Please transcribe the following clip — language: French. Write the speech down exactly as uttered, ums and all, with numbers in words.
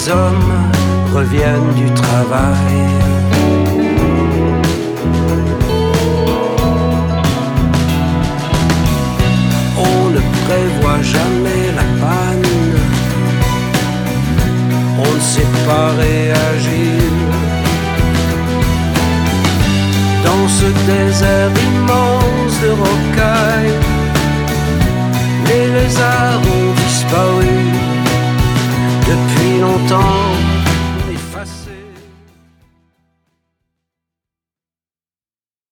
les hommes reviennent du travail. On ne prévoit jamais la panne, on ne sait pas réagir. Dans ce désert immense de rocailles,